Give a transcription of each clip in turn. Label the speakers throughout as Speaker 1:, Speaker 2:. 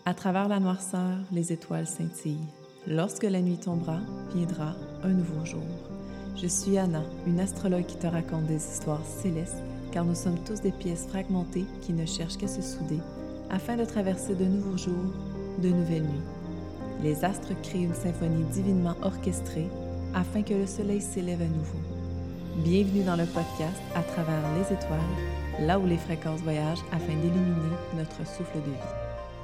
Speaker 1: À travers la noirceur, les étoiles scintillent. Lorsque la nuit tombera, viendra un nouveau jour. Je suis Anna, une astrologue qui te raconte des histoires célestes, car nous sommes tous des pièces fragmentées qui ne cherchent qu'à se souder, afin de traverser de nouveaux jours, de nouvelles nuits. Les astres créent une symphonie divinement orchestrée, afin que le soleil s'élève à nouveau. Bienvenue dans le podcast À travers les étoiles, là où les fréquences voyagent afin d'illuminer notre souffle de vie.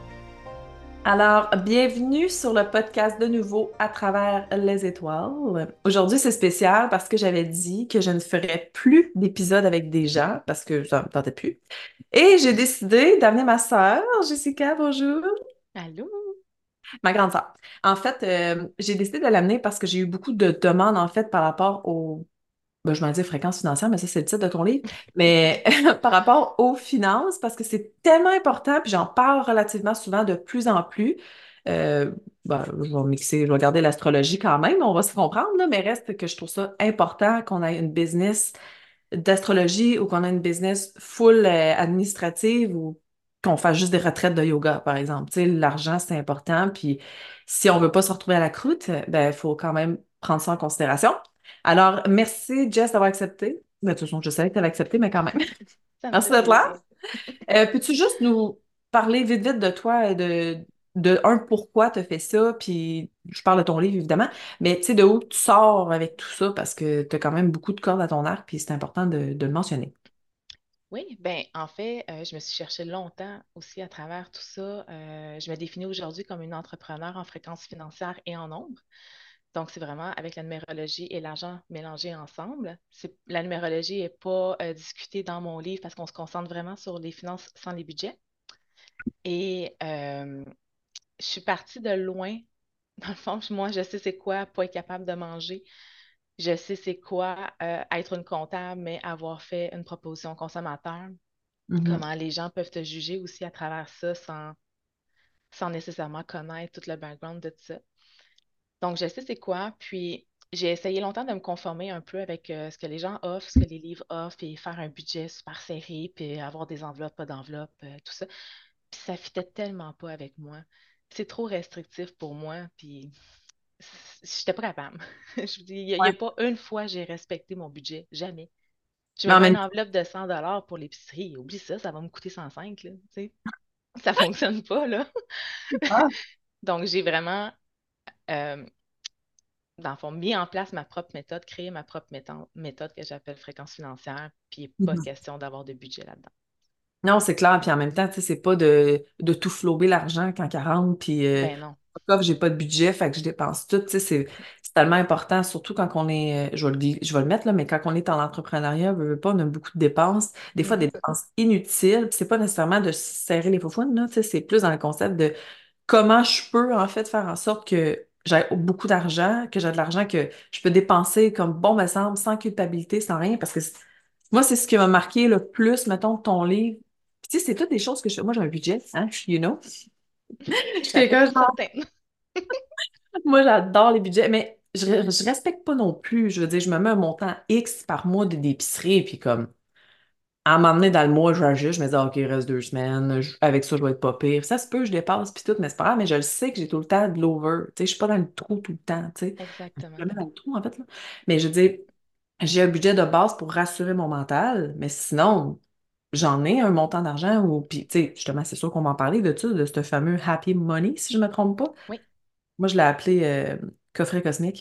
Speaker 1: Alors, bienvenue sur le podcast de nouveau à travers les étoiles. Aujourd'hui, c'est spécial parce que j'avais dit que je ne ferais plus d'épisodes avec des gens parce que ça me tentait plus. Et j'ai décidé d'amener ma sœur, Jessica, bonjour,
Speaker 2: Allô?
Speaker 1: ma grande sœur. En fait, j'ai décidé de l'amener parce que j'ai eu beaucoup de demandes, en fait, par rapport au je m'en dis fréquence financière, mais ça, c'est le titre de ton livre. Mais par rapport aux finances, parce que c'est tellement important, puis j'en parle relativement souvent de plus en plus. Euh, je vais mixer, je vais garder l'astrologie quand même, on va se comprendre, là, mais reste que je trouve ça important qu'on ait une business d'astrologie ou qu'on ait une business full administrative ou qu'on fasse juste des retraites de yoga, par exemple. Tu sais, l'argent, c'est important, puis si on veut pas se retrouver à la croûte, ben, il faut quand même prendre ça en considération. Alors, merci, Jess, d'avoir accepté. De toute façon, je savais que tu avais accepté, mais quand même.
Speaker 2: Ça me
Speaker 1: Merci
Speaker 2: fait
Speaker 1: d'être là.
Speaker 2: plaisir.
Speaker 1: Peux-tu juste nous parler vite, vite de toi, de un, pourquoi tu as fait ça, puis je parle de ton livre, évidemment, mais tu sais, de où tu sors avec tout ça, parce que tu as quand même beaucoup de cordes à ton arc, puis c'est important de le mentionner.
Speaker 2: Oui, ben en fait, je me suis cherchée longtemps aussi à travers tout ça. Je me définis aujourd'hui comme une entrepreneur en fréquence financière et en nombre. Donc, c'est vraiment avec la numérologie et l'argent mélangés ensemble. La numérologie n'est pas discutée dans mon livre parce qu'on se concentre vraiment sur les finances sans les budgets. Et je suis partie de loin. Dans le fond, moi, je sais c'est quoi pas être capable de manger. Je sais c'est quoi être une comptable, mais avoir fait une proposition au consommateur.
Speaker 1: Mhm.
Speaker 2: Comment les gens peuvent te juger aussi à travers ça sans nécessairement connaître tout le background de tout ça. Donc, je sais c'est quoi. Puis, j'ai essayé longtemps de me conformer un peu avec ce que les gens offrent, ce que les livres offrent, et faire un budget super serré, puis avoir des enveloppes, pas d'enveloppes, tout ça. Puis, ça fitait tellement pas avec moi. C'est trop restrictif pour moi, puis j'étais pas capable. Je vous dis, il y a
Speaker 1: Ouais.
Speaker 2: pas une fois j'ai respecté mon budget, jamais. Je
Speaker 1: Mais
Speaker 2: me
Speaker 1: en
Speaker 2: mets une
Speaker 1: même
Speaker 2: enveloppe de 100 $ pour l'épicerie. Oublie ça, ça va me coûter 105, là, tu sais. Ça fonctionne pas, là.
Speaker 1: temps.
Speaker 2: Donc, j'ai vraiment, euh, dans le fond, mis en place ma propre méthode, créé ma propre méthode que j'appelle fréquence financière, puis il n'est pas question d'avoir de budget là-dedans.
Speaker 1: Non, c'est clair. Puis en même temps, tu sais, c'est pas de tout flouber l'argent quand 40, puis
Speaker 2: Ben non,
Speaker 1: fuck off, j'ai pas de budget, fait que je dépense tout. Tu sais, c'est tellement important, surtout quand on est, je vais le mettre là, mais quand on est en entrepreneuriat, veut pas, on a beaucoup de dépenses, des fois des
Speaker 2: mhm,
Speaker 1: dépenses inutiles. Puis c'est pas nécessairement de se serrer les faufounes, là, tu sais, c'est plus dans le concept de comment je peux en fait faire en sorte que j'ai beaucoup d'argent, que j'ai de l'argent que je peux dépenser comme bon me semble, sans culpabilité, sans rien, parce que moi, c'est ce qui m'a marqué le plus, mettons, de ton livre. Puis, tu sais, c'est toutes des choses que je fais. Moi, j'ai un budget, hein, you know. Je suis
Speaker 2: ça c'est
Speaker 1: quelqu'un,
Speaker 2: sûr
Speaker 1: genre,
Speaker 2: certain.
Speaker 1: moi, j'adore les budgets, mais je respecte pas non plus. Je veux dire, je me mets un montant X par mois d'épicerie, puis comme, à m'emmener dans le mois, j'ajuste, je me dis, ah, OK, il reste 2 semaines, avec ça, je vais être pas pire. Ça se peut, je dépasse, puis tout, mais c'est pas grave, mais je le sais que j'ai tout le temps de l'over. Tu sais, je suis pas dans le trou tout le temps, tu sais. Je
Speaker 2: Exactement.
Speaker 1: me mets dans le trou, en fait, là. Mais je veux dire, j'ai un budget de base pour rassurer mon mental, mais sinon, j'en ai un montant d'argent ou, puis, tu sais, justement, c'est sûr qu'on va en parler de ça, de ce fameux happy money, si je me trompe pas.
Speaker 2: Oui,
Speaker 1: Moi, je l'ai appelé coffret cosmique.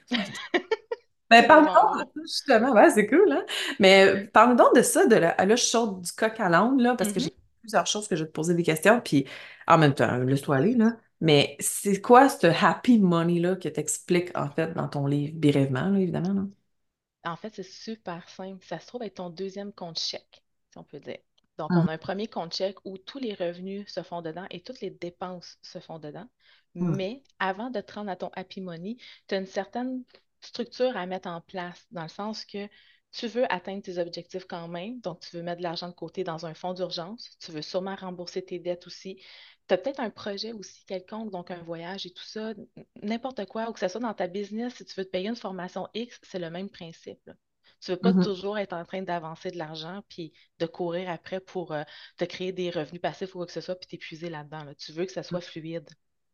Speaker 1: Ben,
Speaker 2: c'est
Speaker 1: parle
Speaker 2: vraiment
Speaker 1: donc
Speaker 2: bon.
Speaker 1: de ça, justement, ouais, c'est cool, hein? Mais parle donc de ça, là, je saute du coq à l'âne, là, parce que
Speaker 2: Mhm.
Speaker 1: j'ai plusieurs choses que je vais te poser des questions, puis en même temps, laisse-toi aller, là. Mais c'est quoi ce happy money-là que t'expliques, en fait, dans ton livre, brièvement, là, évidemment, là?
Speaker 2: En fait, c'est super simple. Ça se trouve être ton deuxième compte chèque, si on peut dire. Donc,
Speaker 1: Mhm.
Speaker 2: on a un premier compte chèque où tous les revenus se font dedans et toutes les dépenses se font dedans.
Speaker 1: Mhm.
Speaker 2: Mais avant de te rendre à ton Happy Money, tu as une certaine structure à mettre en place, dans le sens que tu veux atteindre tes objectifs quand même. Donc, tu veux mettre de l'argent de côté dans un fonds d'urgence. Tu veux sûrement rembourser tes dettes aussi. Tu as peut-être un projet aussi quelconque, donc un voyage et tout ça, n'importe quoi, ou que ce soit dans ta business, si tu veux te payer une formation X, c'est le même principe, là. Tu veux pas
Speaker 1: Mhm.
Speaker 2: toujours être en train d'avancer de l'argent puis de courir après pour te créer des revenus passifs ou quoi que ce soit puis t'épuiser là-dedans, là. Tu veux que ça soit fluide.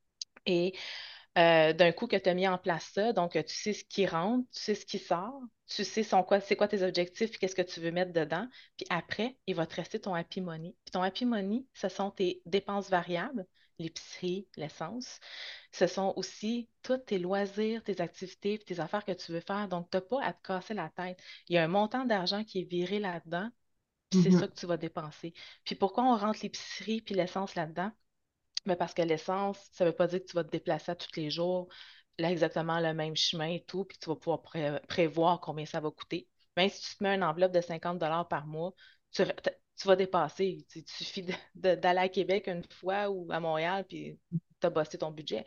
Speaker 2: Et d'un coup que tu as mis en place ça, donc tu sais ce qui rentre, tu sais ce qui sort, tu sais c'est quoi tes objectifs, puis qu'est-ce que tu veux mettre dedans. Puis après, il va te rester ton happy money. Puis ton happy money, ce sont tes dépenses variables, l'épicerie, l'essence. Ce sont aussi tous tes loisirs, tes activités, puis tes affaires que tu veux faire. Donc, tu n'as pas à te casser la tête. Il y a un montant d'argent qui est viré là-dedans, puis c'est ça
Speaker 1: Mhm.
Speaker 2: que tu vas dépenser. Puis pourquoi on rentre l'épicerie puis l'essence là-dedans? Mais parce que l'essence, ça ne veut pas dire que tu vas te déplacer à tous les jours, là, exactement le même chemin et tout, puis que tu vas pouvoir prévoir combien ça va coûter. Même si tu te mets une enveloppe de 50 $ par mois, tu vas dépasser. Il suffit d'aller à Québec une fois ou à Montréal, puis tu as bossé ton budget.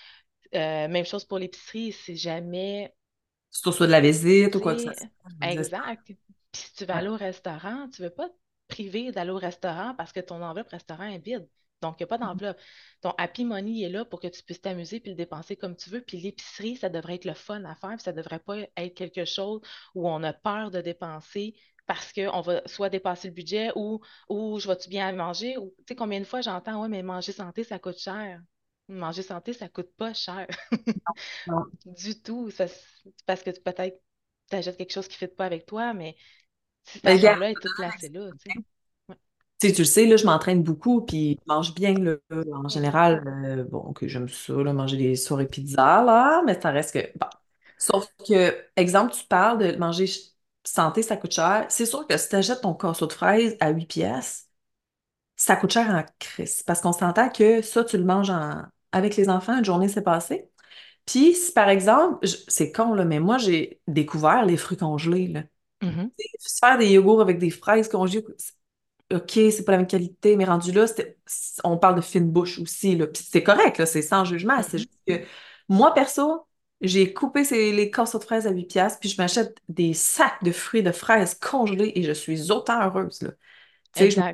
Speaker 2: Même chose pour l'épicerie, c'est jamais,
Speaker 1: Surtout soit de la visite ou
Speaker 2: tu
Speaker 1: quoi que ce
Speaker 2: sais,
Speaker 1: soit. Je me disais,
Speaker 2: exact. Puis si tu vas
Speaker 1: ouais.
Speaker 2: aller au restaurant, tu ne veux pas te priver d'aller au restaurant parce que ton enveloppe restaurant est vide. Donc, il n'y a pas d'enveloppe. Ton Happy Money il est là pour que tu puisses t'amuser puis le dépenser comme tu veux. Puis l'épicerie, ça devrait être le fun à faire. Puis ça ne devrait pas être quelque chose où on a peur de dépenser parce qu'on va soit dépasser le budget ou je vais-tu bien manger. Ou, tu sais, combien de fois j'entends, ouais, mais manger santé, ça coûte cher. Manger santé, ça coûte pas cher.
Speaker 1: Non.
Speaker 2: Du tout. Parce que peut-être tu achètes quelque chose qui ne fit pas avec toi, mais cet
Speaker 1: Mais regarde,
Speaker 2: argent-là est tout placé là, tu sais. Ouais.
Speaker 1: tu le sais, là, je m'entraîne beaucoup, puis je mange bien, là, en
Speaker 2: Mhm.
Speaker 1: général. Bon, que j'aime ça, là, manger des soirées pizza, là, mais ça reste que, bon. Sauf que, exemple, tu parles de manger santé, ça coûte cher. C'est sûr que si tu achètes ton casseau de fraises à 8 pièces, ça coûte cher en crise. Parce qu'on s'entend que ça, tu le manges avec les enfants, une journée s'est passée. Puis, si par exemple, c'est con, là, mais moi, j'ai découvert les fruits congelés, là.
Speaker 2: Mhm.
Speaker 1: Se faire des yogourts avec des fraises congelées, OK, c'est pas la même qualité, mais rendu là, on parle de fine bouche aussi, là. Puis c'est correct, là, c'est sans jugement. C'est
Speaker 2: Mhm.
Speaker 1: juste que moi, perso, j'ai coupé les casseaux de fraises à 8 piastres, puis je m'achète des sacs de fruits de fraises congelés et je suis autant heureuse, là. Tu sais, je me
Speaker 2: Exact.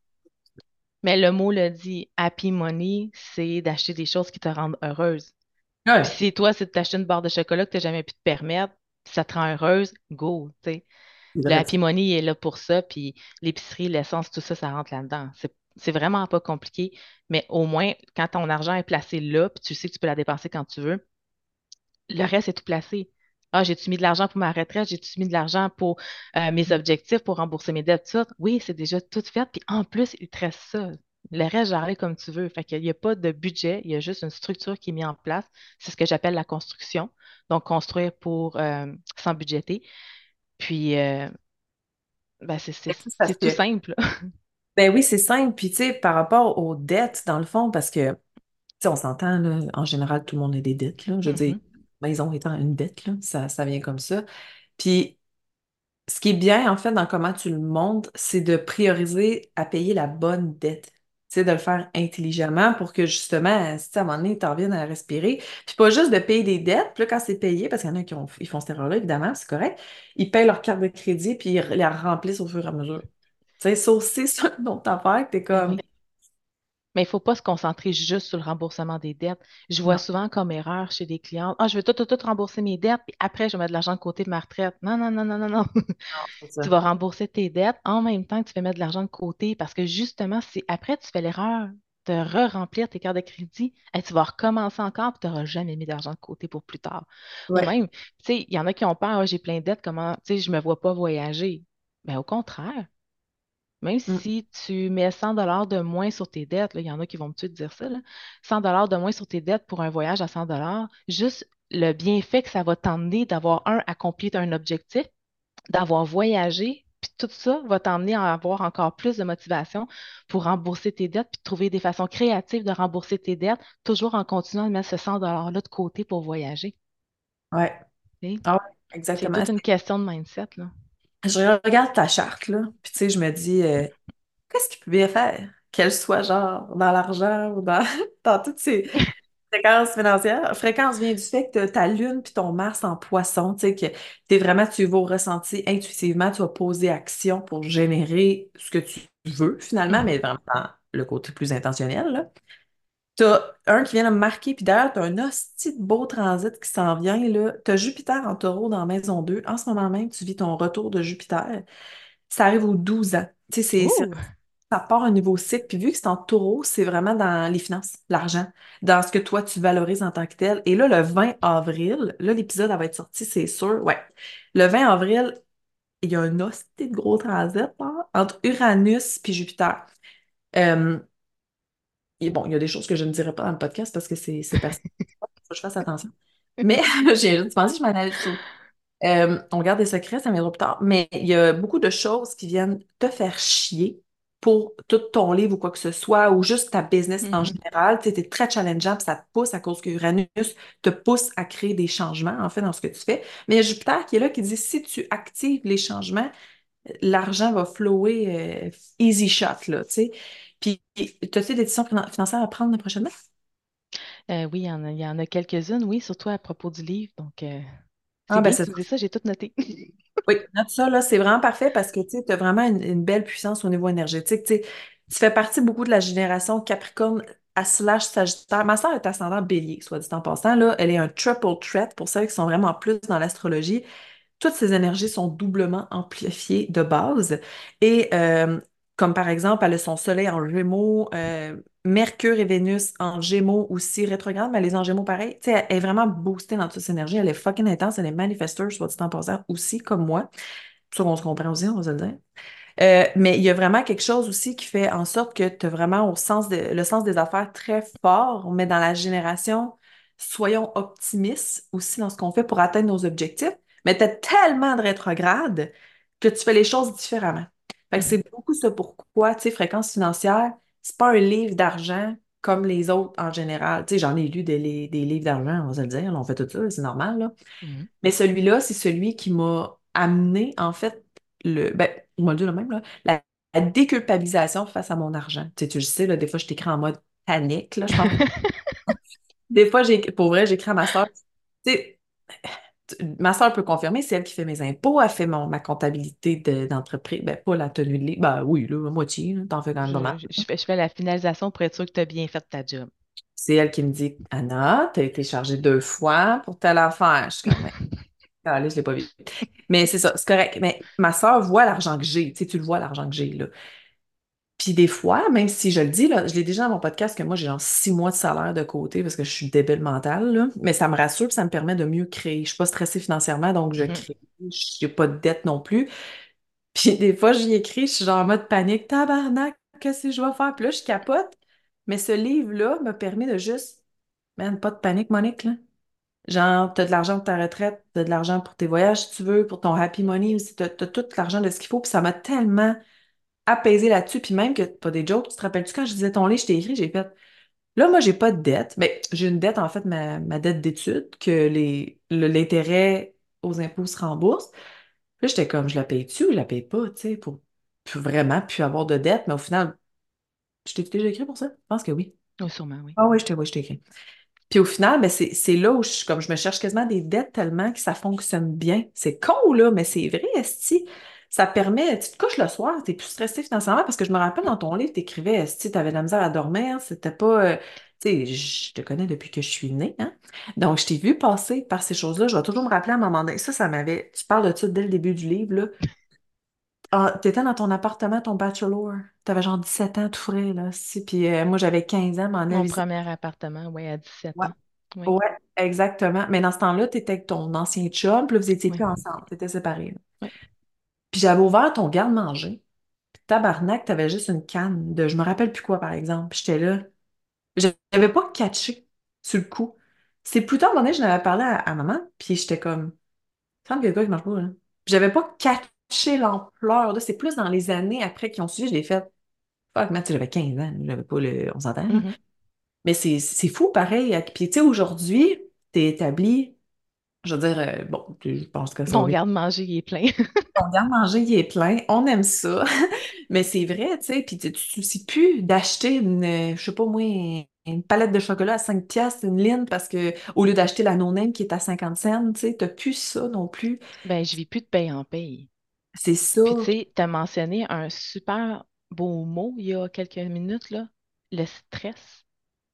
Speaker 2: Mais le mot le dit, happy money, c'est d'acheter des choses qui te rendent heureuse. Puis
Speaker 1: Ouais,
Speaker 2: si toi, c'est de t'acheter une barre de chocolat que tu n'as jamais pu te permettre, puis ça te rend heureuse, go, tu sais.
Speaker 1: c'est
Speaker 2: Le
Speaker 1: vrai, ça.
Speaker 2: happy money il est là pour ça, puis l'épicerie, l'essence, tout ça, ça rentre là-dedans. C'est vraiment pas compliqué, mais au moins, quand ton argent est placé là, puis tu sais que tu peux la dépenser quand tu veux, le reste est tout placé. Ah, j'ai-tu mis de l'argent pour ma retraite? J'ai-tu mis de l'argent pour mes objectifs, pour rembourser mes dettes? Tout ça? Oui, c'est déjà tout fait. Puis en plus, il te reste ça. Le reste, j'arrête comme tu veux. Fait qu'il n'y a pas de budget, il y a juste une structure qui est mise en place. C'est ce que j'appelle la construction. Donc, construire pour sans budgéter. Puis, ben,
Speaker 1: C'est parce
Speaker 2: c'est tout
Speaker 1: que,
Speaker 2: simple.
Speaker 1: ben oui, c'est simple. Puis, tu sais, par rapport aux dettes, dans le fond, parce que, tu sais, on s'entend, là, en général, tout le monde a des dettes, là. Je veux dire,
Speaker 2: Mhm,
Speaker 1: maison étant une dette, là, ça vient comme ça. Puis, ce qui est bien, en fait, dans comment tu le montres, c'est de prioriser à payer la bonne dette. Tu sais, de le faire intelligemment pour que, justement, si à un moment donné, tu reviennes à respirer. Puis pas juste de payer des dettes, puis là, quand c'est payé, parce qu'il y en a ils font cette erreur-là, évidemment, c'est correct, ils payent leur carte de crédit, puis ils la remplissent au fur et à mesure. Tu sais, ça aussi, c'est une autre affaire, que t'es
Speaker 2: ben oui.
Speaker 1: comme...
Speaker 2: Mais il ne faut pas se concentrer juste sur le remboursement des dettes. Je vois
Speaker 1: Non,
Speaker 2: souvent comme erreur chez des clients, ah, je veux tout rembourser mes dettes, puis après, je vais mettre de l'argent de côté de ma retraite. Non, non, non, non, non, non.
Speaker 1: non, c'est
Speaker 2: Tu
Speaker 1: ça.
Speaker 2: vas rembourser tes dettes en même temps que tu fais mettre de l'argent de côté parce que justement, si après tu fais l'erreur de re-remplir tes cartes de crédit, tu vas recommencer encore et tu n'auras jamais mis d'argent de côté pour plus tard. Ou
Speaker 1: Ouais.
Speaker 2: même, tu sais, il y en a qui ont peur, ah, j'ai plein de dettes, comment, tu sais, je ne me vois pas voyager. Mais au contraire, même
Speaker 1: Mm.
Speaker 2: si tu mets 100 $ de moins sur tes dettes, là, il y en a qui vont me tuer de dire ça, là, 100 $ de moins sur tes dettes pour un voyage à 100 $, juste le bienfait que ça va t'emmener d'avoir, accompli un objectif, d'avoir voyagé, puis tout ça va t'emmener à avoir encore plus de motivation pour rembourser tes dettes, puis de trouver des façons créatives de rembourser tes dettes, toujours en continuant de mettre ce 100 $ là de côté pour voyager.
Speaker 1: Ouais.
Speaker 2: Tu sais,
Speaker 1: Ah ouais,
Speaker 2: c'est
Speaker 1: exactement.
Speaker 2: toute une question de mindset, là.
Speaker 1: Je regarde ta charte, là, puis tu sais, je me dis... qu'est-ce qu'il peut bien faire? Qu'elle soit genre dans l'argent ou dans, dans toutes ces fréquences financières. Fréquence vient du fait que ta lune puis ton Mars en poisson, tu sais, que t'es vraiment, tu vas au ressenti intuitivement, tu vas poser action pour générer ce que tu veux finalement,
Speaker 2: Mhm.
Speaker 1: mais vraiment dans le côté plus intentionnel, là. T'as un qui vient de me marquer, puis d'ailleurs, t'as un hostie de beau transit qui s'en vient, là. T'as Jupiter en taureau dans Maison 2. En ce moment même, tu vis ton retour de Jupiter. Ça arrive aux 12 ans. Tu sais,
Speaker 2: Ouh!
Speaker 1: ça part un nouveau cycle. Puis vu que c'est en taureau, c'est vraiment dans les finances, l'argent, dans ce que toi, tu valorises en tant que tel. Et là, le 20 avril, là, l'épisode elle va être sorti, c'est sûr. Ouais. Le 20 avril, il y a un hostie de gros transit, là, entre Uranus puis Jupiter. Euh, et bon, il y a des choses que je ne dirai pas dans le podcast parce que c'est personnel. Faut que je fasse attention. Mais j'ai juste pensé que je m'en allais sur. On garde des secrets, ça viendra plus tard. Mais il y a beaucoup de choses qui viennent te faire chier pour tout ton livre ou quoi que ce soit, ou juste ta business en
Speaker 2: Mhm.
Speaker 1: général. Tu sais, t'es très challengeant, puis ça te pousse à cause que Uranus te pousse à créer des changements, en fait, dans ce que tu fais. Mais il y a Jupiter qui est là qui dit si tu actives les changements, l'argent va flower easy shot, là, tu sais. Puis, as-tu des décisions financières à prendre prochainement?
Speaker 2: Oui, il y en a quelques-unes, oui, surtout à propos du livre. Donc, c'est
Speaker 1: Ah, ben
Speaker 2: bien que
Speaker 1: c'est
Speaker 2: tu me dises ça, j'ai tout noté.
Speaker 1: Oui, note ça, là, c'est vraiment parfait parce que tu as vraiment une belle puissance au niveau énergétique. Tu fais partie beaucoup de la génération Capricorne à slash Sagittaire. Ma soeur est ascendant Bélier, soit dit en passant. Là, elle est un triple threat pour celles qui sont vraiment plus dans l'astrologie. Toutes ces énergies sont doublement amplifiées de base. Et comme par exemple, elle a son soleil en Gémeaux, Mercure et Vénus en Gémeaux aussi rétrograde, mais elle est en Gémeaux pareil. Tu sais, elle est vraiment boostée dans toute cette énergie. Elle est fucking intense, elle est manifesteur, soit dit en passant, aussi comme moi. C'est sûr qu'on se comprend aussi, on va se le dire. Mais il y a vraiment quelque chose aussi qui fait en sorte que tu as vraiment le sens des affaires très fort, mais dans la génération, soyons optimistes aussi dans ce qu'on fait pour atteindre nos objectifs. Mais tu as tellement de rétrograde que tu fais les choses différemment. Fait que
Speaker 2: Mhm.
Speaker 1: c'est beaucoup ça pourquoi, tu sais, fréquence financière, c'est pas un livre d'argent comme les autres en général. Tu sais, j'en ai lu des livres d'argent, on va se le dire, là, on fait tout ça, c'est normal, là.
Speaker 2: Mhm.
Speaker 1: Mais celui-là, c'est celui qui m'a amené, en fait, ben, on va le dire le même, là, la déculpabilisation face à mon argent. Tu le sais, là, des fois, je t'écris en mode panique, là, je pense. Des fois, pour vrai, j'écris à ma soeur. Tu sais, ma soeur peut confirmer, c'est elle qui fait mes impôts, elle fait ma comptabilité d'entreprise. Ben, pas la tenue de livre. Ben oui, là, à moitié, là, t'en fais quand même pas mal.
Speaker 2: Je fais la finalisation pour être sûr que tu as bien fait ta job.
Speaker 1: C'est elle qui me dit, Anna, t'as été chargée 2 fois pour telle affaire. Je suis comme, allez, je l'ai pas vu. Mais c'est ça, c'est correct. Mais ma soeur voit l'argent que j'ai. Tu sais, tu le vois, l'argent que j'ai, là. Puis des fois, même si je le dis, là, je l'ai déjà dans mon podcast que moi, j'ai genre 6 mois de salaire de côté parce que je suis débile mentale, là. Mais ça me rassure, puis ça me permet de mieux créer. Je suis pas stressée financièrement, donc je
Speaker 2: Mhm.
Speaker 1: crée. Je n'ai pas de dette non plus. Puis des fois, j'y écris, je suis genre en mode panique. Tabarnak, qu'est-ce que je vais faire? Puis là, je capote. Mais ce livre-là m'a permis de juste, man, pas de panique, Monique, là. Genre, t'as de l'argent pour ta retraite, t'as de l'argent pour tes voyages si tu veux, pour ton happy money aussi, t'as tout l'argent de ce qu'il faut, puis ça m'a tellement apaisé là-dessus, puis même que, pas des jokes, tu te rappelles-tu quand je disais ton livre, je t'ai écrit, j'ai fait, là, moi, j'ai pas de dette, mais j'ai une dette, en fait, ma dette d'études, que l'intérêt aux impôts se rembourse. Là, j'étais comme, je la paye-tu ou je la paye pas, tu sais, pour vraiment plus avoir de dette, mais au final, je t'ai déjà écrit pour ça? Je pense que oui.
Speaker 2: Oh, sûrement, oui.
Speaker 1: Ah oui, je t'ai écrit. Puis au final, ben c'est là où comme je me cherche quasiment des dettes tellement que ça fonctionne bien. C'est con, là, mais c'est vrai, esti. Ça permet, tu te couches le soir, t'es plus stressé financièrement parce que je me rappelle dans ton livre, t'écrivais, esti, t'avais de la misère à dormir, c'était pas, tu sais, je te connais depuis que je suis née, hein. Donc, je t'ai vu passer par ces choses-là. Je vais toujours me rappeler à un moment donné. Ça m'avait, tu parles de ça dès le début du livre, là. Ah, t'étais dans ton appartement, ton bachelor. T'avais genre 17 ans, tout frais, là, si. Puis moi, j'avais 15 ans, m'en
Speaker 2: Mon
Speaker 1: avisé.
Speaker 2: premier appartement, oui, à 17
Speaker 1: Ouais.
Speaker 2: ans. Oui,
Speaker 1: Ouais, exactement. Mais dans ce temps-là, tu étais avec ton ancien chum, puis là, vous étiez
Speaker 2: oui,
Speaker 1: plus ensemble, tu étais séparés, là.
Speaker 2: oui.
Speaker 1: Puis j'avais ouvert ton garde-manger. Puis tabarnak, t'avais juste une canne de je me rappelle plus quoi, par exemple. Puis j'étais là. J'avais pas catché sur le coup. C'est plus tard, à un moment donné, je n'avais parlé à maman, puis j'étais comme, il semble qu'il y a quoi qui marche pas, là. Puis j'avais pas catché l'ampleur, là. C'est plus dans les années après qui ont suivi, je l'ai fait. Fuck, man, tu sais, j'avais 15 ans, j'avais pas le. On s'entend, là.
Speaker 2: Mhm.
Speaker 1: Mais c'est fou, pareil. Puis tu sais, aujourd'hui, t'es établi. Je veux dire, bon, je pense que ça va
Speaker 2: Mon
Speaker 1: bien.
Speaker 2: garde-manger, il est plein.
Speaker 1: Ton garde-manger, il est plein. On aime ça. Mais c'est vrai, tu sais. Puis tu te soucies plus d'acheter je sais pas moi, une palette de chocolat à 5 piastres, une ligne, parce que au lieu d'acheter la no-name qui est à 50 cents, tu sais, t'as plus ça non plus.
Speaker 2: Ben, je vis plus de paye en paye.
Speaker 1: C'est ça.
Speaker 2: Puis, tu sais, tu as mentionné un super beau mot il y a quelques minutes, là, le stress.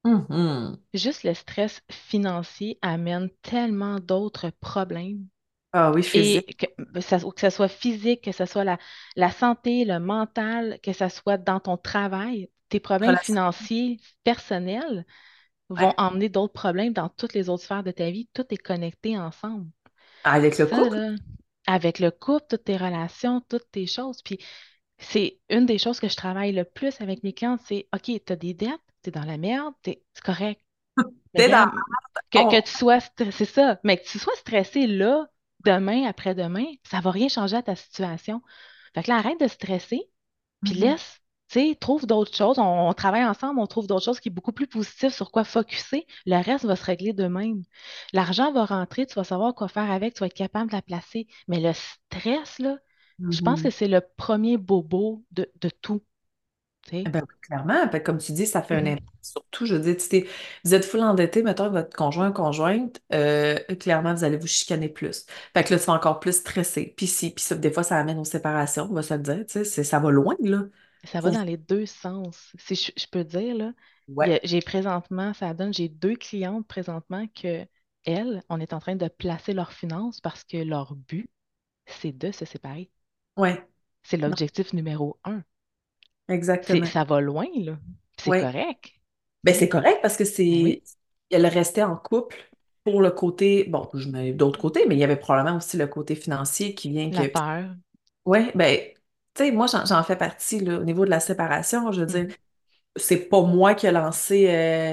Speaker 1: Mhm.
Speaker 2: Juste le stress financier amène tellement d'autres problèmes.
Speaker 1: Ah oui,
Speaker 2: Et
Speaker 1: physique.
Speaker 2: que ça soit physique, que ce soit la santé, le mental, que ce soit dans ton travail, tes problèmes
Speaker 1: Relation.
Speaker 2: financiers, personnels vont
Speaker 1: Ouais.
Speaker 2: emmener d'autres problèmes dans toutes les autres sphères de ta vie. Tout est connecté ensemble.
Speaker 1: Avec le
Speaker 2: Ça,
Speaker 1: couple?
Speaker 2: là, avec le couple, toutes tes relations, toutes tes choses. Puis c'est une des choses que je travaille le plus avec mes clientes, c'est OK, tu as des dettes, tu es dans la merde, c'est correct. Mais
Speaker 1: T'es dans...
Speaker 2: regarde, que
Speaker 1: on-
Speaker 2: tu sois stressé, c'est ça, mais que tu sois stressé là, demain, après-demain, ça va rien changer à ta situation. Fait que là, arrête de stresser, puis
Speaker 1: Mhm.
Speaker 2: laisse, tu sais, trouve d'autres choses. On travaille ensemble, on trouve d'autres choses qui est beaucoup plus positif sur quoi focuser. Le reste va se régler d'eux-mêmes. L'argent va rentrer, tu vas savoir quoi faire avec, tu vas être capable de la placer. Mais le stress, là, je pense que
Speaker 1: Mhm.
Speaker 2: c'est le premier bobo de tout, tu
Speaker 1: Eh
Speaker 2: sais.
Speaker 1: ben, oui, clairement, ben, comme tu dis, ça fait un
Speaker 2: Mhm.
Speaker 1: impact. Surtout, je veux dire, vous êtes full endetté, mettons, avec votre conjoint, conjointe, clairement, vous allez vous chicaner plus. Fait que là, tu vas encore plus stresser. Puis si, puis ça, des fois, ça amène aux séparations, on va se le dire, tu sais, ça va loin, là.
Speaker 2: Ça va
Speaker 1: Faut...
Speaker 2: dans les deux sens. Si je peux dire, là,
Speaker 1: Ouais,
Speaker 2: j'ai présentement, ça donne, j'ai deux clientes présentement que elles, on est en train de placer leurs finances parce que leur but, c'est de se séparer.
Speaker 1: ouais,
Speaker 2: C'est
Speaker 1: non,
Speaker 2: l'objectif numéro un.
Speaker 1: exactement.
Speaker 2: Ça va loin, là. C'est
Speaker 1: Ouais.
Speaker 2: correct.
Speaker 1: Ben,
Speaker 2: Tu
Speaker 1: c'est
Speaker 2: sais.
Speaker 1: correct parce que
Speaker 2: Ben oui,
Speaker 1: elle restait en couple pour le côté, bon, je mets d'autres côtés, mais il y avait probablement aussi le côté financier qui vient
Speaker 2: la
Speaker 1: que,
Speaker 2: peur.
Speaker 1: ouais, ben, tu sais, moi, j'en fais partie, là, au niveau de la séparation, je veux dire,
Speaker 2: Mhm,
Speaker 1: c'est pas moi qui ai lancé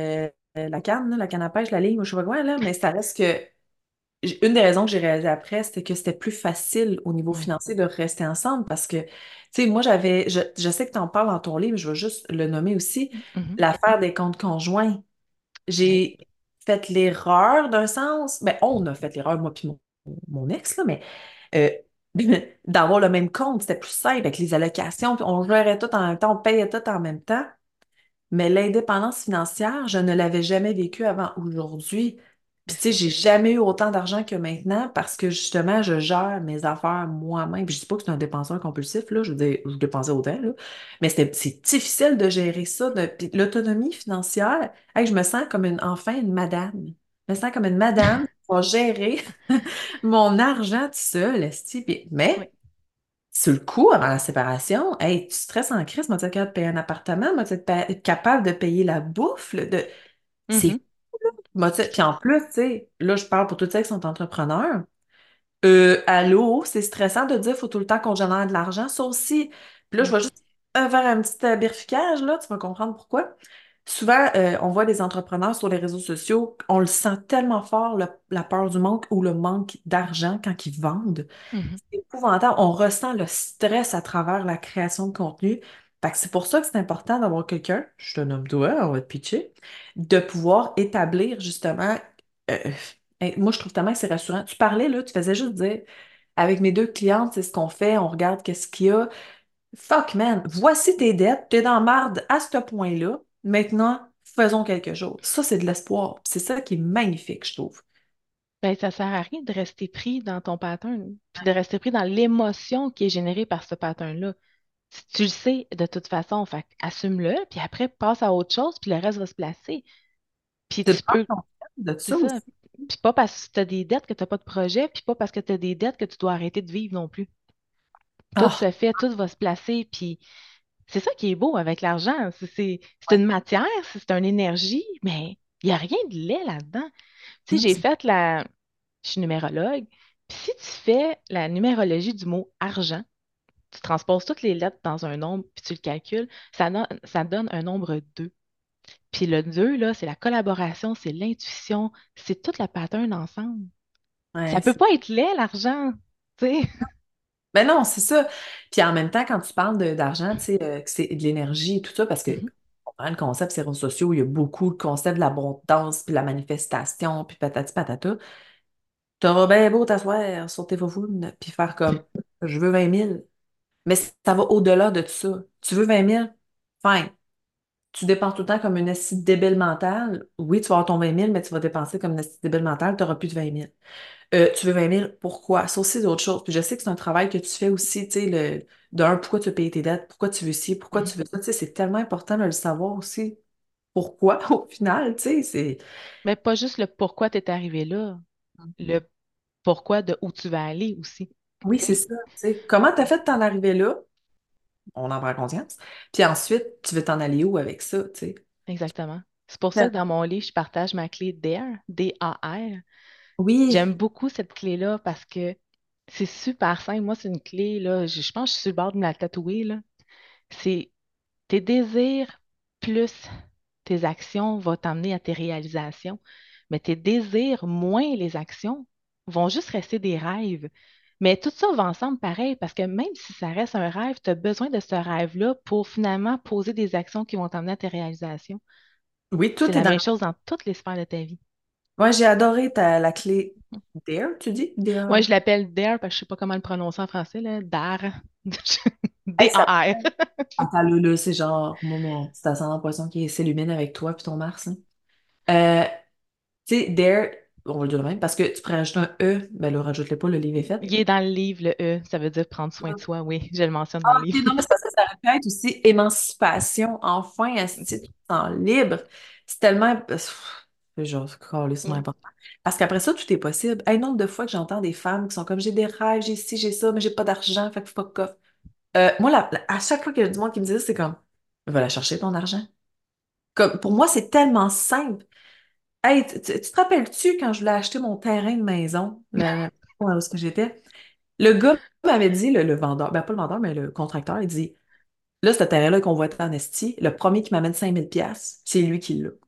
Speaker 1: la canne, là, la canne à pêche, la ligne, ou je sais pas quoi, là, mais ça reste que une des raisons que j'ai réalisé après, c'était que c'était plus facile au niveau
Speaker 2: ouais.
Speaker 1: financier de rester ensemble parce que, tu sais, moi, je sais que tu en parles dans ton livre, je vais juste le nommer aussi,
Speaker 2: Mhm.
Speaker 1: l'affaire des comptes conjoints.
Speaker 2: Oui.
Speaker 1: J'ai fait l'erreur d'un sens, ben, on a fait l'erreur, moi puis mon ex, là, mais euh, d'avoir le même compte, c'était plus simple avec les allocations, puis on gérait tout en même temps, on payait tout en même temps. Mais l'indépendance financière, je ne l'avais jamais vécue avant aujourd'hui. Puis
Speaker 2: C'est
Speaker 1: tu sais,
Speaker 2: ça.
Speaker 1: j'ai jamais eu autant d'argent que maintenant parce que justement, je gère mes affaires moi-même. Puis je dis pas que c'est un dépenseur compulsif, là. Je veux dire, je dépensais autant, là. Mais c'est difficile de gérer ça. Puis l'autonomie financière, hey, je me sens comme enfin une madame. Je me sens comme une madame qui va gérer mon argent tout seul, esti.
Speaker 2: Oui.
Speaker 1: Mais sur le coup, avant la séparation, hey, tu stresses en crise, moi, tu es capable de payer un appartement, moi, tu es capable de payer la bouffe, c'est
Speaker 2: Mhm.
Speaker 1: moi, puis en plus, tu sais, là, je parle pour tous ceux qui sont entrepreneurs. Allô, c'est stressant de dire faut tout le temps qu'on génère de l'argent, ça aussi. Puis là, je
Speaker 2: Oui.
Speaker 1: vais juste faire un petit vérification, là, tu vas comprendre pourquoi. Souvent, on voit des entrepreneurs sur les réseaux sociaux, on le sent tellement fort, la peur du manque ou le manque d'argent quand ils vendent.
Speaker 2: Mhm.
Speaker 1: C'est épouvantable. On ressent le stress à travers la création de contenu. Fait que c'est pour ça que c'est important d'avoir quelqu'un, je te nomme toi, on va te pitcher, de pouvoir établir justement. euh, Moi, je trouve tellement que c'est rassurant. Tu parlais, là, tu faisais juste dire, avec mes deux clientes, c'est ce qu'on fait, on regarde qu'est-ce qu'il y a. Fuck, man, voici tes dettes, t'es dans marde à ce point-là. Maintenant, faisons quelque chose. Ça, c'est de l'espoir. C'est ça qui est magnifique, je trouve.
Speaker 2: Ben, ça sert à rien de rester pris dans ton pattern, puis de rester pris dans l'émotion qui est générée par ce pattern-là. Si tu le sais de toute façon, fait assume-le, puis après passe à autre chose, puis le reste va se placer. Puis
Speaker 1: C'est de
Speaker 2: tu
Speaker 1: prendre
Speaker 2: peux,
Speaker 1: conscience de
Speaker 2: c'est
Speaker 1: ça aussi.
Speaker 2: ça. Puis pas parce que tu as des dettes que tu n'as pas de projet, puis pas parce que tu as des dettes que tu dois arrêter de vivre non plus. Tout
Speaker 1: Ah,
Speaker 2: se fait, tout va se placer, puis c'est ça qui est beau avec l'argent. C'est une matière, c'est une énergie, mais il n'y a rien de laid là-dedans. Tu sais,
Speaker 1: non,
Speaker 2: j'ai fait la. Je suis numérologue. Puis si tu fais la numérologie du mot argent, tu transposes toutes les lettres dans un nombre, puis tu le calcules, ça donne un nombre 2. Puis le 2 là, c'est la collaboration, c'est l'intuition, c'est toute la pattern ensemble. Ça
Speaker 1: ouais,
Speaker 2: peut pas être laid, l'argent, tu sais.
Speaker 1: ben non, c'est ça. Puis en même temps, quand tu parles d'argent, tu sais, que c'est de l'énergie et tout ça, parce que
Speaker 2: Mhm,
Speaker 1: on prend le concept ces réseaux sociaux, il y a beaucoup de concepts de l'abondance, puis la manifestation, puis patati patata. T'auras bien beau t'asseoir sur tes faufounes, puis faire comme je veux 20 000. Mais ça va au-delà de tout ça. Tu veux 20 000? Fine. Tu dépenses tout le temps comme une acide débile mentale. Oui, tu vas avoir ton 20 000, mais tu vas dépenser comme une acide débile mentale, tu n'auras plus de 20 000. Tu veux 20 000, pourquoi? Ça aussi, c'est autre chose. Puis je sais que c'est un travail que tu fais aussi, tu sais, pourquoi tu veux payer tes dettes, pourquoi tu veux ci, pourquoi
Speaker 2: mhm.
Speaker 1: tu veux ça. Tu sais, c'est tellement important de le savoir aussi. pourquoi au final, tu sais, c'est...
Speaker 2: Mais pas juste le pourquoi tu es arrivé là, le pourquoi de où tu vas aller aussi.
Speaker 1: Oui,
Speaker 2: Tu
Speaker 1: c'est
Speaker 2: sais,
Speaker 1: ça, tu sais. Comment t'as fait de t'en arriver là? On en prend conscience. Puis ensuite, tu veux t'en aller où avec ça, tu sais?
Speaker 2: exactement. C'est pour ça que
Speaker 1: Tellement.
Speaker 2: dans mon livre, je partage ma clé DARE, D-A-R.
Speaker 1: Oui,
Speaker 2: J'aime beaucoup cette clé-là parce que c'est super simple. Moi, c'est une clé, là, je pense que je suis sur le bord de me la tatouer, là. C'est tes désirs plus tes actions vont t'amener à tes réalisations. Mais tes désirs moins les actions vont juste rester des rêves. Mais tout ça va ensemble pareil parce que même si ça reste un rêve, tu as besoin de ce rêve-là pour finalement poser des actions qui vont t'amener à tes réalisations.
Speaker 1: oui,
Speaker 2: C'est
Speaker 1: tout est
Speaker 2: la
Speaker 1: dans...
Speaker 2: même chose dans toutes les sphères de ta vie.
Speaker 1: Moi, j'ai adoré la clé DARE, tu dis?
Speaker 2: Moi,
Speaker 1: DARE.
Speaker 2: je l'appelle DARE parce que je sais pas comment le prononcer en français, là. DARE.
Speaker 1: Hey, ça...
Speaker 2: D-A-R.
Speaker 1: Attends, là, c'est genre, moi, mon petit ascendant poisson qui s'illumine avec toi puis ton Mars, hein. Euh, Tu sais, Dare, on va le dire de même, parce que tu pourrais rajouter un E, ben là, rajoute-le pas, le livre est fait.
Speaker 2: Il est dans le livre, le E. Ça veut dire prendre soin de soi. Oui, je le mentionne dans
Speaker 1: Ah,
Speaker 2: le livre.
Speaker 1: ok, non, mais c'est parce que ça aurait pu être aussi émancipation. Enfin, esti, tu te sens libre. C'est tellement. C'est genre, calissement
Speaker 2: Ouais.
Speaker 1: important. Parce qu'après ça, tout est possible. Un nombre de fois que j'entends des femmes qui sont comme j'ai des rêves, j'ai ci, j'ai ça, mais j'ai pas d'argent, fait que fuck off. Moi, à chaque fois qu'il y a du monde qui me dit ça, c'est comme va la chercher ton argent. Comme, pour moi, c'est tellement simple. Hey, tu te rappelles-tu quand je voulais acheter mon terrain de maison, où est-ce que j'étais? Le gars m'avait dit, le vendeur, ben pas le vendeur, mais le contracteur, il dit, là, ce terrain-là qu'on voit être en esti, le premier qui m'amène 5 000 piastres, c'est lui qui l'a.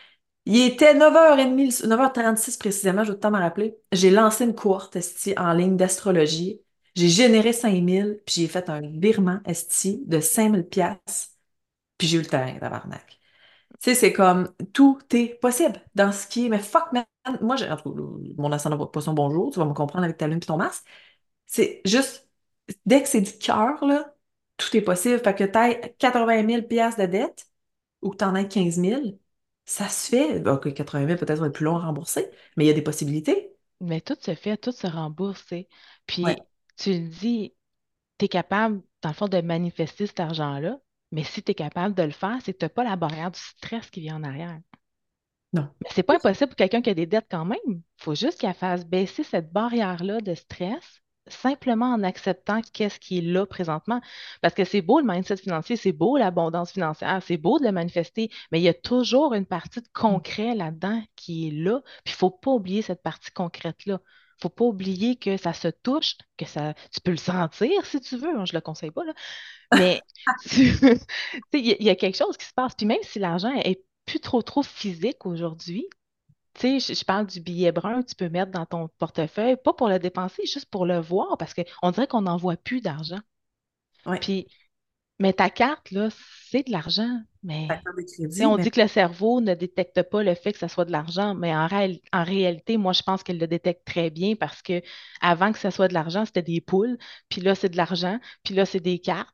Speaker 1: Il était 9h30, 9h36 précisément, je vais tout le temps m'en rappeler. J'ai lancé une courte esti en ligne d'astrologie. J'ai généré 5 000, puis j'ai fait un virement esti de 5 000 piastres, puis j'ai eu le terrain, tabarnak. Tu sais, c'est comme tout est possible dans ce qui est. Mais fuck, man. Moi, en tout cas, mon ascendant poisson, bonjour. Tu vas me comprendre avec ta lune et ton Mars. C'est juste, dès que c'est du cœur, là, tout est possible. Fait que t'aies 80 000 piastres de dette ou que t'en aies 15 000, ça se fait. Ok, 80 000 peut-être va être plus long à rembourser, mais il y a des possibilités.
Speaker 2: Mais tout se fait, tout se rembourse, tu sais.
Speaker 1: Ouais.
Speaker 2: Puis tu le dis, tu es capable, dans le fond, de manifester cet argent-là, mais si tu es capable de le faire, c'est que tu n'as pas la barrière du stress qui vient en arrière.
Speaker 1: Non.
Speaker 2: Mais c'est pas impossible pour quelqu'un qui a des dettes quand même. Il faut juste qu'il fasse baisser cette barrière-là de stress simplement en acceptant qu'est-ce qui est là présentement. Parce que c'est beau le mindset financier, c'est beau l'abondance financière, c'est beau de le manifester, mais il y a toujours une partie de concret là-dedans qui est là. Puis il ne faut pas oublier cette partie concrète-là. Il ne faut pas oublier que ça se touche, que ça, tu peux le sentir si tu veux, hein, je ne le conseille pas, là, mais tu sais, il y a quelque chose qui se passe. Puis même si l'argent est plus trop physique aujourd'hui, tu sais, je parle du billet brun que tu peux mettre dans ton portefeuille, pas pour le dépenser, juste pour le voir, parce qu'on dirait qu'on n'en voit plus d'argent.
Speaker 1: Ouais.
Speaker 2: Puis, mais ta carte, là, c'est de l'argent. Mais
Speaker 1: Facteur de
Speaker 2: tu sais,
Speaker 1: crédit,
Speaker 2: on
Speaker 1: mais
Speaker 2: dit que le cerveau ne détecte pas le fait que ça soit de l'argent, mais en réalité, moi, je pense qu'elle le détecte très bien parce que avant que ça soit de l'argent, c'était des poules, puis là, c'est de l'argent, puis là, c'est des cartes.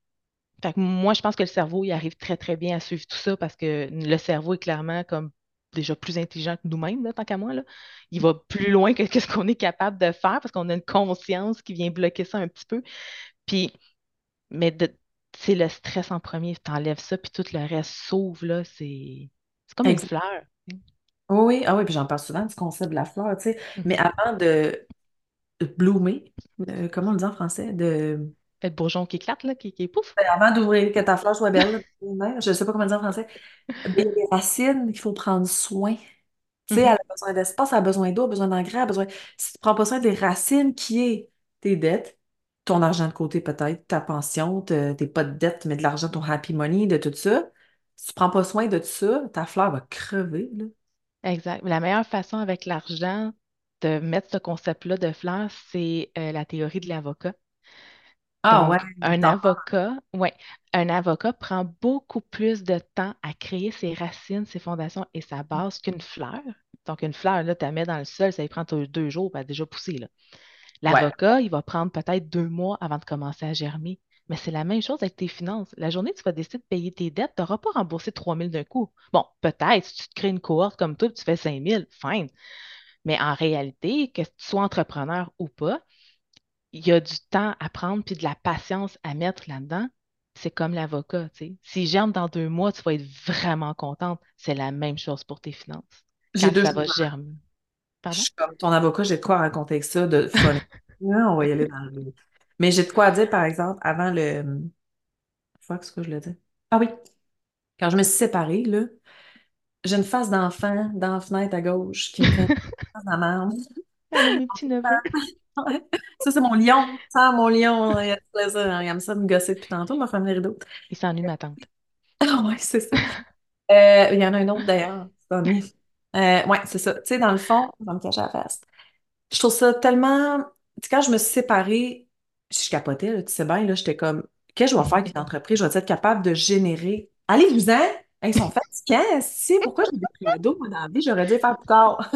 Speaker 2: Fait que moi, je pense que le cerveau, il arrive très bien à suivre tout ça parce que le cerveau est clairement comme déjà plus intelligent que nous-mêmes, là, tant qu'à moi, là. Il va plus loin que ce qu'on est capable de faire parce qu'on a une conscience qui vient bloquer ça un petit peu. Puis, mais c'est le stress en premier. T'enlèves ça, puis tout le reste s'ouvre, là. C'est comme une
Speaker 1: exact.
Speaker 2: fleur.
Speaker 1: Oui, oui, ah oui, puis j'en parle souvent du concept de la fleur, tu sais. Mais
Speaker 2: Mhm.
Speaker 1: avant de bloomer, comment on le dit en français?
Speaker 2: Le bourgeon qui éclate, là, qui est pouf.
Speaker 1: Avant d'ouvrir, que ta fleur soit belle, là, je ne sais pas comment dire en français, ben, il y a des racines qu'il faut prendre soin. Tu sais, elle
Speaker 2: Mhm.
Speaker 1: a besoin d'espace, elle a besoin d'eau, elle a besoin d'engrais, elle a besoin. Si tu ne prends pas soin des racines qui est tes dettes, ton argent de côté peut-être, ta pension, tes pas de dettes, mais de l'argent, ton happy money, de tout ça, si tu ne prends pas soin de tout ça, ta fleur va crever, là.
Speaker 2: Exact. La meilleure façon avec l'argent de mettre ce concept-là de fleur, c'est la théorie de l'avocat.
Speaker 1: Ah ouais,
Speaker 2: Donc, un
Speaker 1: donc,
Speaker 2: avocat, ouais, un avocat prend beaucoup plus de temps à créer ses racines, ses fondations et sa base qu'une fleur. Donc, une fleur, là, tu la mets dans le sol, ça lui prend 2 jours, elle a déjà poussé, là.
Speaker 1: ouais.
Speaker 2: L'avocat, il va prendre peut-être 2 mois avant de commencer à germer. Mais c'est la même chose avec tes finances. La journée que tu vas décider de payer tes dettes, tu n'auras pas remboursé 3 000 d'un coup. Bon, peut-être, si tu te crées une cohorte comme toi, tu fais 5 000, fine. Mais en réalité, que tu sois entrepreneur ou pas, il y a du temps à prendre puis de la patience à mettre là-dedans. C'est comme l'avocat, tu sais. Si germe dans 2 mois, tu vas être vraiment contente. C'est la même chose pour tes finances.
Speaker 1: J'ai
Speaker 2: Quand
Speaker 1: deux
Speaker 2: ça
Speaker 1: choses.
Speaker 2: va germer.
Speaker 1: Je
Speaker 2: Pardon?
Speaker 1: suis comme ton avocat, j'ai de quoi raconter avec ça de fun. On va y aller dans le... Mais j'ai de quoi dire, par exemple, avant le... Fuck, ce que je le dis. Ah oui, quand je me suis séparée, là, j'ai une face d'enfant dans la fenêtre à gauche qui me fait une face de la merde.
Speaker 2: Allô, mes petits neveux.
Speaker 1: Ouais. Ça, c'est mon lion. Ça, mon lion, il a du plaisir. Il aime ça me gosser depuis tantôt, il m'a fermé les rideaux.
Speaker 2: Il s'ennuie de ma tante.
Speaker 1: Ah ouais, c'est ça. Il y en a un autre d'ailleurs. C'est ennuyeux. Ouais, c'est ça. Tu sais, dans le fond, on va me cacher la face. Je trouve ça tellement. Tu sais, quand je me suis séparée, je capotais, là, tu sais bien, là, j'étais comme, qu'est-ce que je vais faire avec une entreprise? Je vais être capable de générer. Allez-vous-en! Ils sont fatigants, si, pourquoi j'ai des credos, moi, dans la vie? J'aurais dû les faire plus tard.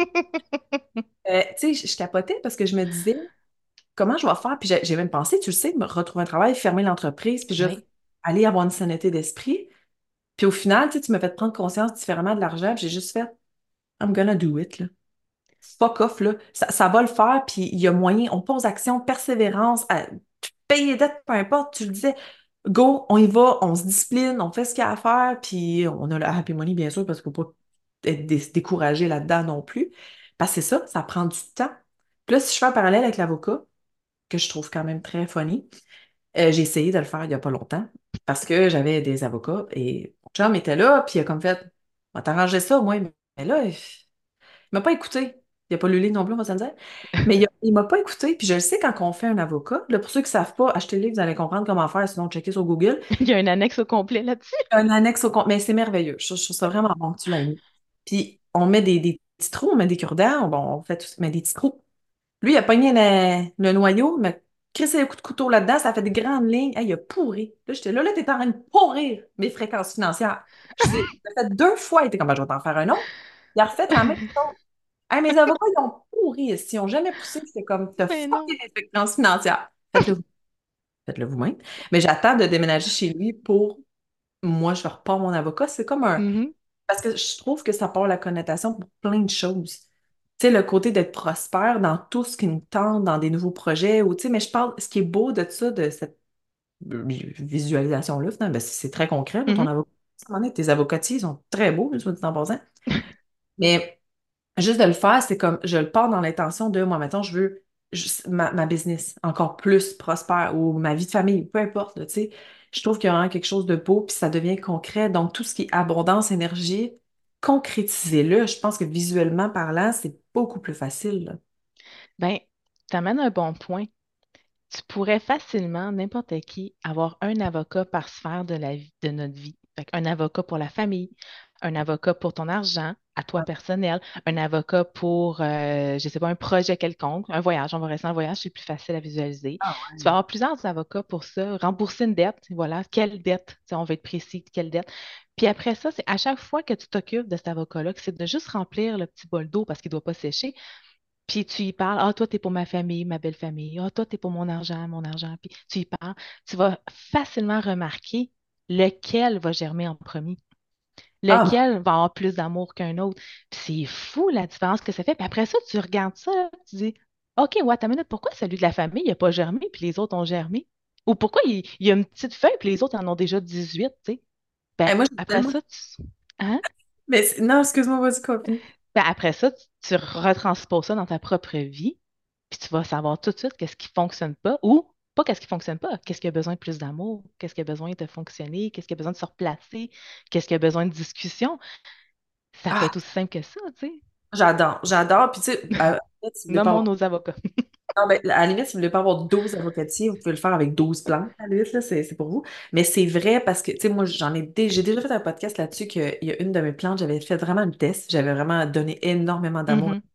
Speaker 1: Tu sais, je capotais parce que je me disais, comment je vais faire? Puis j'ai même pensé, tu le sais, me retrouver un travail, fermer l'entreprise, puis juste
Speaker 2: Oui.
Speaker 1: aller avoir une sanité d'esprit. Puis au final, tu sais, tu m'as fait prendre conscience différemment de l'argent, puis j'ai juste fait, I'm gonna do it, là. Fuck off, là. Ça va le faire, puis il y a moyen. On pose action, persévérance, payer les dettes, peu importe. Tu le disais, go, on y va, on se discipline, on fait ce qu'il y a à faire, puis on a le happy money, bien sûr, parce qu'il ne faut pas être découragé là-dedans non plus. Parce que c'est ça, ça prend du temps. Puis là, si je fais un parallèle avec l'avocat, que je trouve quand même très funny, j'ai essayé de le faire il n'y a pas longtemps, parce que j'avais des avocats, et mon chum était là, puis il a comme fait, on va t'arranger ça, moi, mais là, m'a pas écouté. Il n'a pas lu le livre non plus, on va se le dire. Mais il m'a pas écouté. Puis je le sais quand on fait un avocat. Là, pour ceux qui ne savent pas, achetez le livre, vous allez comprendre comment faire, sinon checkez sur Google.
Speaker 2: Il y a un annexe au complet là-dessus.
Speaker 1: Un annexe au compte. Mais c'est merveilleux. Je trouve ça vraiment bon que tu l'aies mis. Puis on met des petits trous, on met des cure-dents, bon, on fait tout, mais des petits trous. Lui, il a pogné le noyau, il m'a crissé un coup de couteau là-dedans, ça a fait des grandes lignes. Hey, il a pourri. Là, j'étais là, t'es en train de pourrir mes fréquences financières. Je dis, il a fait 2 fois, il était comme, ben, je vais t'en faire un autre. Il a refait la même chose. Hey, mes avocats, ils ont pourri. Ils n'ont jamais poussé. C'était comme, t'as
Speaker 2: Mais non.
Speaker 1: fucké les fréquences financières. Faites-le vous-même. Mais j'attends de déménager chez lui pour, moi, je repars mon avocat. C'est comme un,
Speaker 2: Mhm.
Speaker 1: parce que je trouve que ça porte la connotation pour plein de choses. Tu sais, le côté d'être prospère dans tout ce qui nous tente, dans des nouveaux projets, ou, tu sais, mais je parle, ce qui est beau de ça, de cette visualisation-là, finalement, ben, c'est très concret, là, ton
Speaker 2: Mhm.
Speaker 1: avocat. À un moment donné, tes avocatiers, ils sont très beaux, soit dit en passant. Mais juste de le faire, c'est comme, je le pars dans l'intention de, moi, maintenant, je veux ma business encore plus prospère ou ma vie de famille, peu importe, là, tu sais. Je trouve qu'il y a vraiment quelque chose de beau, puis ça devient concret. Donc, tout ce qui est abondance, énergie, concrétiser-le, je pense que visuellement parlant, c'est beaucoup plus facile, là.
Speaker 2: Ben, tu amènes un bon point. Tu pourrais facilement, n'importe qui, avoir un avocat par sphère de la vie, de notre vie. Fait un avocat pour la famille, un avocat pour ton argent, à toi
Speaker 1: Ouais.
Speaker 2: personnel, un avocat pour, je ne sais pas, un projet quelconque, un voyage. On va rester en voyage, c'est plus facile à visualiser.
Speaker 1: Ah
Speaker 2: Tu vas
Speaker 1: ouais.
Speaker 2: avoir plusieurs avocats pour ça. Rembourser une dette, voilà, quelle dette? Tu sais, on va être précis, quelle dette. Puis après ça, c'est à chaque fois que tu t'occupes de cet avocat-là, que c'est de juste remplir le petit bol d'eau parce qu'il ne doit pas sécher. Puis tu y parles, ah, toi, t'es pour ma famille, ma belle famille. Ah, toi, t'es pour mon argent, mon argent. Puis tu y parles. Tu vas facilement remarquer lequel va germer en premier,
Speaker 1: Ah,
Speaker 2: lequel va avoir plus d'amour qu'un autre. Puis c'est fou la différence que ça fait. Puis après ça, tu regardes ça, là, tu dis, OK, ouais, ta minute, pourquoi celui de la famille n'a pas germé, puis les autres ont germé? Ou pourquoi il y a une petite feuille, puis les autres en ont déjà 18, tu sais? Ben,
Speaker 1: moi, j'ai
Speaker 2: après
Speaker 1: tellement.
Speaker 2: ça, tu... Hein?
Speaker 1: Mais non, excuse-moi, vas-y, copine.
Speaker 2: Ben, après ça, tu retransposes ça dans ta propre vie, puis tu vas savoir tout de suite qu'est-ce qui fonctionne pas ou pas qu'est-ce qui fonctionne pas, qu'est-ce qui a besoin de plus d'amour, qu'est-ce qui a besoin de fonctionner, qu'est-ce qui a besoin de se replacer, qu'est-ce qui a besoin de discussion. Ça peut
Speaker 1: Ah,
Speaker 2: être aussi simple que ça, tu sais.
Speaker 1: j'adore, j'adore. Puis, tu sais, à la limite, si vous voulez pas
Speaker 2: Nommons
Speaker 1: avoir.
Speaker 2: nos avocats.
Speaker 1: Non, ben, à la limite, si vous voulez pas avoir 12 avocatiers, vous pouvez le faire avec 12 plantes. À la limite, là, c'est pour vous. Mais c'est vrai parce que, tu sais, moi, j'ai déjà fait un podcast là-dessus qu'il y a une de mes plantes, j'avais fait vraiment le test. J'avais vraiment donné énormément d'amour.
Speaker 2: Mhm.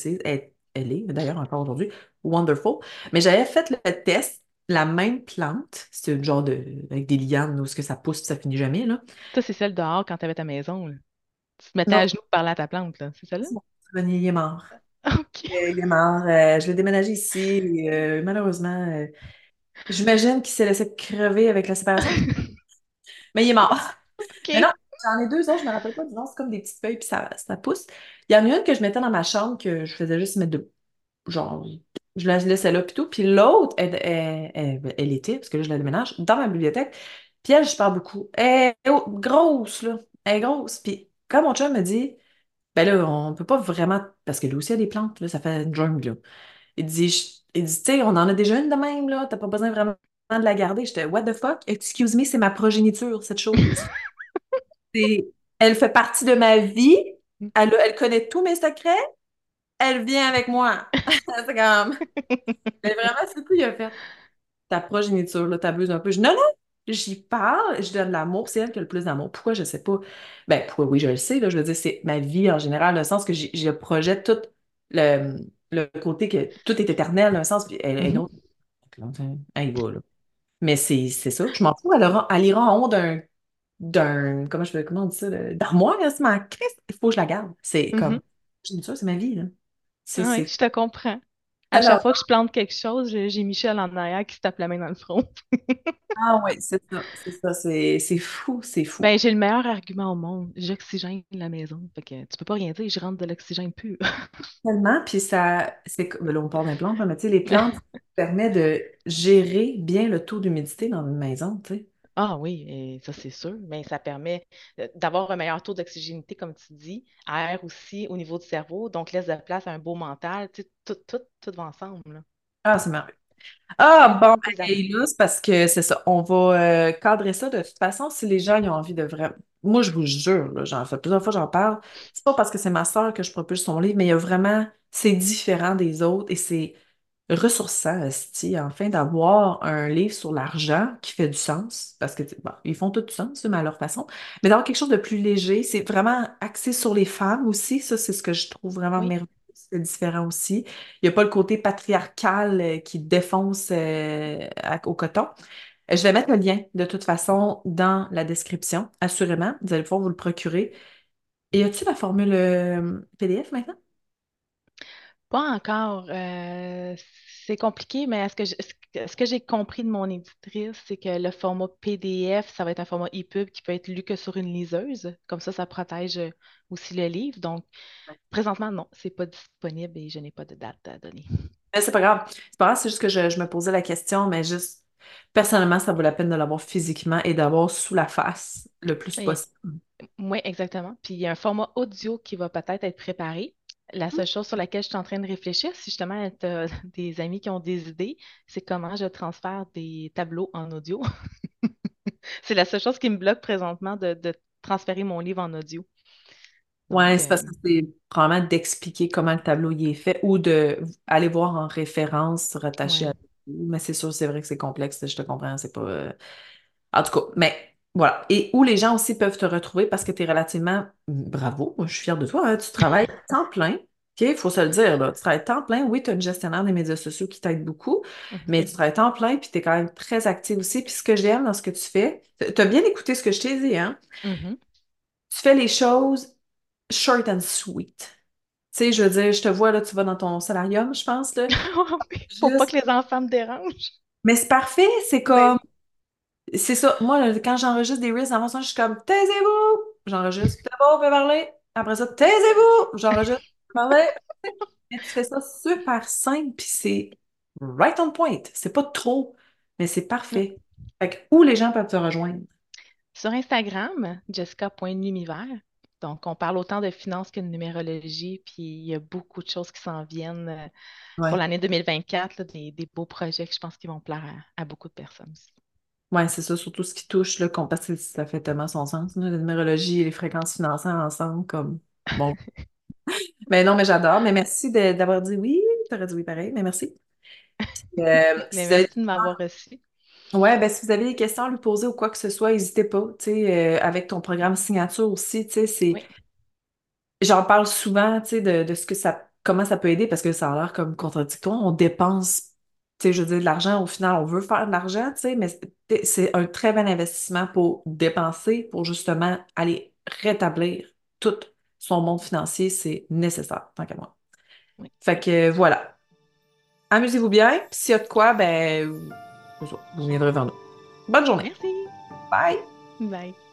Speaker 1: Elle est, d'ailleurs, encore aujourd'hui, wonderful. Mais j'avais fait le test, la même plante, c'est une genre de, avec des lianes où ce que ça pousse, ça finit jamais, là.
Speaker 2: Ça, c'est celle dehors quand tu avais ta maison, là. Tu te mettais
Speaker 1: Non,
Speaker 2: à genoux pour parler à ta plante, là. C'est celle-là?
Speaker 1: c'est bon, il est mort.
Speaker 2: OK.
Speaker 1: Il est mort. Je l'ai déménagé ici. Et, malheureusement, j'imagine qu'il s'est laissé crever avec la séparation. Mais il est mort. Mais non,
Speaker 2: OK.
Speaker 1: j'en ai deux autres, je me rappelle pas du nom, c'est comme des petites feuilles, puis ça pousse. Il y en a une que je mettais dans ma chambre que je faisais juste mettre de genre. Je la laissais là, puis tout. Puis l'autre, elle était, parce que là, je la déménage, dans ma bibliothèque. Puis elle, je parle beaucoup. Elle est grosse, là. Elle est grosse. Puis quand mon chum me dit, ben là, on peut pas vraiment, parce que lui aussi a des plantes, là, ça fait une jungle, là. Il dit, tu sais, on en a déjà une de même, là, t'as pas besoin vraiment de la garder. J'étais, what the fuck? Excuse me, c'est ma progéniture, cette chose. C'est, elle fait partie de ma vie. Elle connaît tous mes secrets. Elle vient avec moi. C'est comme, mais vraiment, c'est tout, il a fait. Ta progéniture, là, t'abuses un peu. Non, non, j'y parle, je donne de l'amour, c'est elle qui a le plus d'amour. Pourquoi, je sais pas. Ben, pourquoi, oui, je le sais, là, je veux dire, c'est ma vie en général, dans le sens que je projette tout le, le côté que tout est éternel, dans le sens, puis elle est
Speaker 2: Mhm,
Speaker 1: grosse, elle y va, là. Mais c'est ça, je m'en fous, elle ira en haut comment on dit ça, d'armoire, là, c'est ma Christ, il faut que je la garde. C'est
Speaker 2: mhm.
Speaker 1: comme, c'est ma vie, là. C'est,
Speaker 2: Ah oui,
Speaker 1: c'est,
Speaker 2: je te comprends. À chaque
Speaker 1: alors,
Speaker 2: fois que je plante quelque chose, j'ai Michel en arrière qui se tape la main dans le front.
Speaker 1: ah ouais, c'est fou, c'est fou.
Speaker 2: Ben, j'ai le meilleur argument au monde. J'oxygène la maison. Fait que tu peux pas rien dire, je rentre de l'oxygène pur.
Speaker 1: Tellement, puis ben là, on parle des plantes, là, mais tu sais, les plantes ça permet de gérer bien le taux d'humidité dans une maison, tu sais.
Speaker 2: Ah oui, et ça c'est sûr, mais ça permet d'avoir un meilleur taux d'oxygénité, comme tu dis, air aussi au niveau du cerveau, donc laisse de place à un beau mental, tu sais, tout va ensemble, là.
Speaker 1: Ah, c'est merveilleux. Ah,
Speaker 2: Ouais,
Speaker 1: bon,
Speaker 2: plus d'amour.
Speaker 1: et là, c'est parce que c'est ça. On va cadrer ça de toute façon si les gens ils ont envie de vraiment. Moi, je vous jure, là, j'en fais plusieurs fois, j'en parle. C'est pas parce que c'est ma sœur que je propulse son livre, mais il y a vraiment. C'est différent des autres et c'est ressourçant, esti, enfin, d'avoir un livre sur l'argent qui fait du sens, parce que, bon, ils font tout du sens, mais à leur façon, mais d'avoir quelque chose de plus léger, c'est vraiment axé sur les femmes aussi, ça, c'est ce que je trouve vraiment
Speaker 2: Oui.
Speaker 1: merveilleux, c'est différent aussi. Il n'y a pas le côté patriarcal qui défonce au coton. Je vais mettre le lien, de toute façon, dans la description, assurément, vous allez pouvoir vous le procurer. Et y a-t-il la formule PDF maintenant?
Speaker 2: Pas encore. C'est compliqué, mais ce que j'ai compris de mon éditrice, c'est que le format PDF, ça va être un format EPUB qui peut être lu que sur une liseuse. Comme ça protège aussi le livre. Donc, présentement, non, c'est pas disponible et je n'ai pas de date à donner.
Speaker 1: Mais c'est pas grave. C'est pas grave, c'est juste que je me posais la question, mais juste, personnellement, ça vaut la peine de l'avoir physiquement et d'avoir sous la face le plus
Speaker 2: Et-
Speaker 1: possible.
Speaker 2: oui, exactement. Puis il y a un format audio qui va peut-être être préparé. La seule chose sur laquelle je suis en train de réfléchir, si justement tu as des amis qui ont des idées, c'est comment je transfère des tableaux en audio. C'est la seule chose qui me bloque présentement de transférer mon livre en audio.
Speaker 1: Ouais,
Speaker 2: Donc,
Speaker 1: c'est parce que c'est probablement d'expliquer comment le tableau y est fait ou de aller voir en référence rattachée à.
Speaker 2: ouais.
Speaker 1: Mais c'est sûr, c'est vrai que c'est complexe, je te comprends, c'est pas. En tout cas, mais voilà. Et où les gens aussi peuvent te retrouver parce que tu es relativement. Bravo, moi, je suis fière de toi, hein. Tu travailles temps plein. OK, il faut se le dire, là. Tu travailles temps plein. Oui, tu as une gestionnaire des médias sociaux qui t'aide beaucoup,
Speaker 2: Mhm.
Speaker 1: mais tu travailles temps plein puis tu es quand même très active aussi. Puis ce que j'aime dans ce que tu fais, tu as bien écouté ce que je t'ai dit, hein?
Speaker 2: Mhm.
Speaker 1: Tu fais les choses short and sweet. Tu sais, je veux dire, je te vois, là, tu vas dans ton salarium, je pense, là.
Speaker 2: Faut pas
Speaker 1: Juste.
Speaker 2: que les enfants me dérangent.
Speaker 1: Mais c'est parfait, c'est
Speaker 2: Ben
Speaker 1: comme.
Speaker 2: oui.
Speaker 1: C'est ça. Moi, là, quand j'enregistre des reels avant ça, je suis comme taisez-vous! J'enregistre. C'est bon, on peut parler. Après ça, taisez-vous! J'enregistre. Parler. Mais tu fais ça super simple, puis c'est right on point. C'est pas trop, mais c'est
Speaker 2: Non.
Speaker 1: parfait. Fait que où les gens peuvent te rejoindre?
Speaker 2: Sur Instagram, jessica.lumivert. Donc, on parle autant de finances que de numérologie, puis il y a beaucoup de choses qui s'en viennent pour
Speaker 1: Ouais.
Speaker 2: l'année 2024, là, des beaux projets que je pense qui vont plaire à beaucoup de personnes aussi.
Speaker 1: Ouais, c'est ça, surtout ce qui touche, là, parce que ça fait tellement son sens, là, la numérologie et les fréquences financières ensemble, comme. Bon. Mais non, mais j'adore. Mais merci d'avoir dit oui. T'aurais dit oui pareil, mais merci.
Speaker 2: Mais
Speaker 1: Si vous avez
Speaker 2: merci de m'avoir reçu.
Speaker 1: Ouais, ben si vous avez des questions à lui poser ou quoi que ce soit, n'hésitez pas. Tu sais, avec ton programme signature aussi, tu sais,
Speaker 2: Oui.
Speaker 1: j'en parle souvent, tu sais, de ce que comment ça peut aider parce que ça a l'air comme contradictoire. On dépense, tu sais, je veux dire, de l'argent. Au final, on veut faire de l'argent, tu sais, mais c'est un très bon investissement pour dépenser, pour justement aller rétablir tout son monde financier. C'est nécessaire, tant qu'à moi.
Speaker 2: Oui.
Speaker 1: Fait que voilà. Amusez-vous bien. Puis s'il y a de quoi, ben, vous viendrez vers nous. Bonne journée.
Speaker 2: Merci.
Speaker 1: Bye!
Speaker 2: Bye.